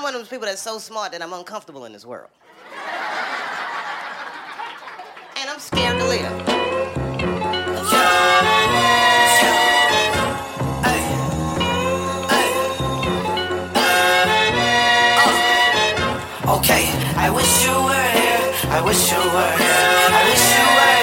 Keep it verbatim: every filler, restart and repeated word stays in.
one of those people that's so smart that I'm uncomfortable in this world. And I'm scared to live. Okay, I wish you were here. I wish you were here. I wish you were